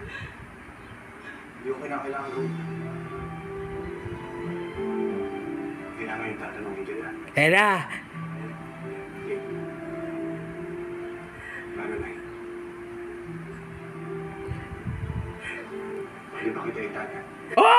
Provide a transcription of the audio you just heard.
Hindi ko kailangan gawin. Kailangan yung tatanungin ka na. Tera! Okay. Paano na yun? Pwede ba kita itanan? Oh!